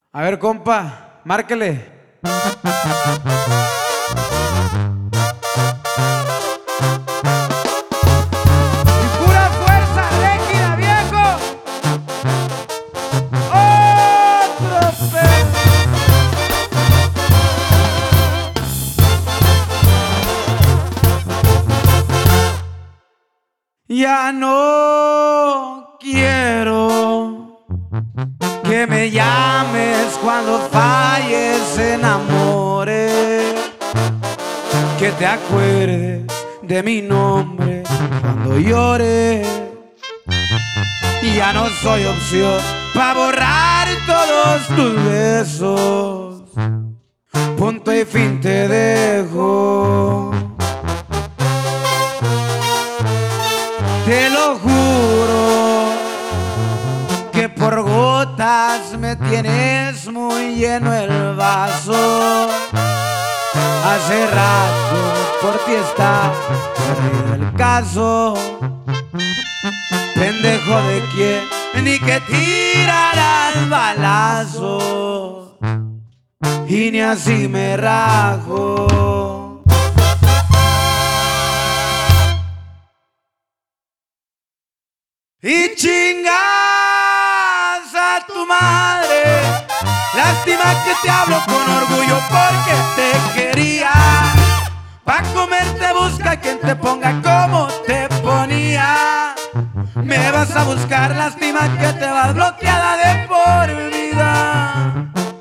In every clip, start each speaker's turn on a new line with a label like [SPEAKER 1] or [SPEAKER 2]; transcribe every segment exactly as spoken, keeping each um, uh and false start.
[SPEAKER 1] A ver, compa, márquele. Y pura fuerza, Régida, viejo. Otro pedo. Ya no quiero que me llames cuando falles, se enamore, que te acuerdes de mi nombre cuando llore. Y ya no soy opción para borrar todos tus besos. Punto y fin te dejo. Te lo juro que por gotas me tienes muy lleno el vaso. Hace rato por ti está perdido el caso. Pendejo de quien ni que tirarás balazo. Y ni así me rajo. Y chingas a tu madre. Lástima que te hablo con orgullo porque te quería. Pa' comer te busca quien te ponga como te ponía. Me vas a buscar, lástima que te vas bloqueada de por vida.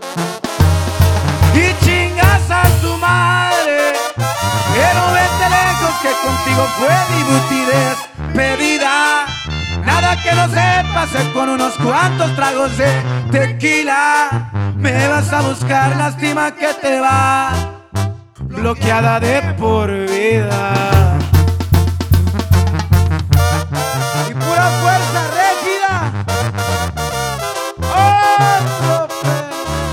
[SPEAKER 1] Y chingas a tu madre, pero vete lejos que contigo fue mi despedida. Nada que no sepas es con unos cuantos tragos de tequila. Me vas a buscar, lástima que te va bloqueada de por vida. Y pura fuerza, Régida. Otro pedo.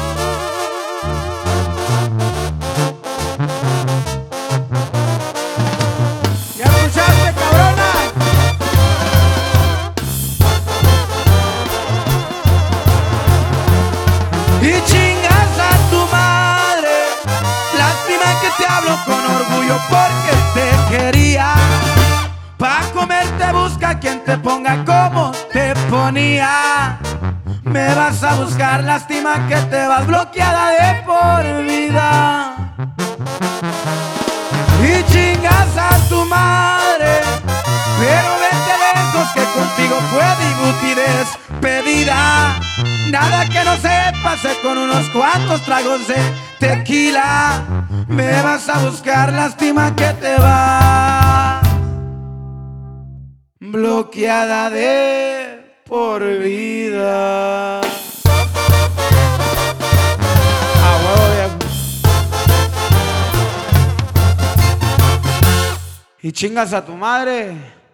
[SPEAKER 1] ¿Ya escuchaste, cabrona? Y chingas a tu madre. Lástima que te hablo con orgullo porque te quería. Pa' comer te busca quien te ponga como te ponía. Me vas a buscar, lástima que te vas bloqueada de por vida. Y chingas a tu madre, pero vete lejos que contigo fue mi despedida. Nada que no sepas es con unos cuantos tragos de tequila. Me vas a buscar, lástima que te va bloqueada de por vida. Ah, huevo, viejo. Y chingas a tu madre.